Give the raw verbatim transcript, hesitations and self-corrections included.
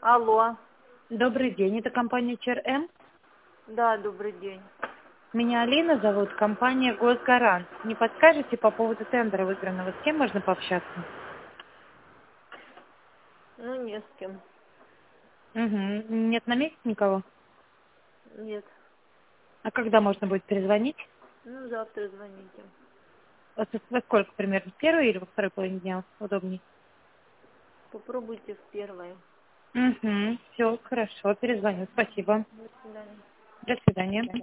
Алло. Добрый день, это компания ЧРМ. Да, добрый день. Меня Алина зовут, компания Госгарант. Не подскажете по поводу тендера выигранного, с кем можно пообщаться? Ну, не с кем. Угу. Нет на месте никого? Нет. А когда можно будет перезвонить? Ну, завтра звоните. Вот во сколько примерно? В первой или во второй половине дня удобнее? Попробуйте в первое. Угу. Все, хорошо, перезвоню. Спасибо. До свидания. До свидания.